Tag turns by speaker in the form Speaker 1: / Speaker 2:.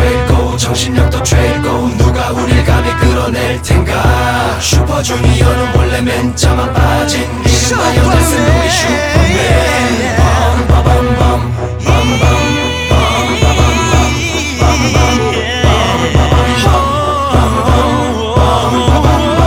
Speaker 1: 죄고 정신력도 죄고 누가 우릴 감히 끌어낼 텐가. 슈퍼주니어는 원래 맨자만 빠진 이름하여 댄스 우리 슈퍼맨.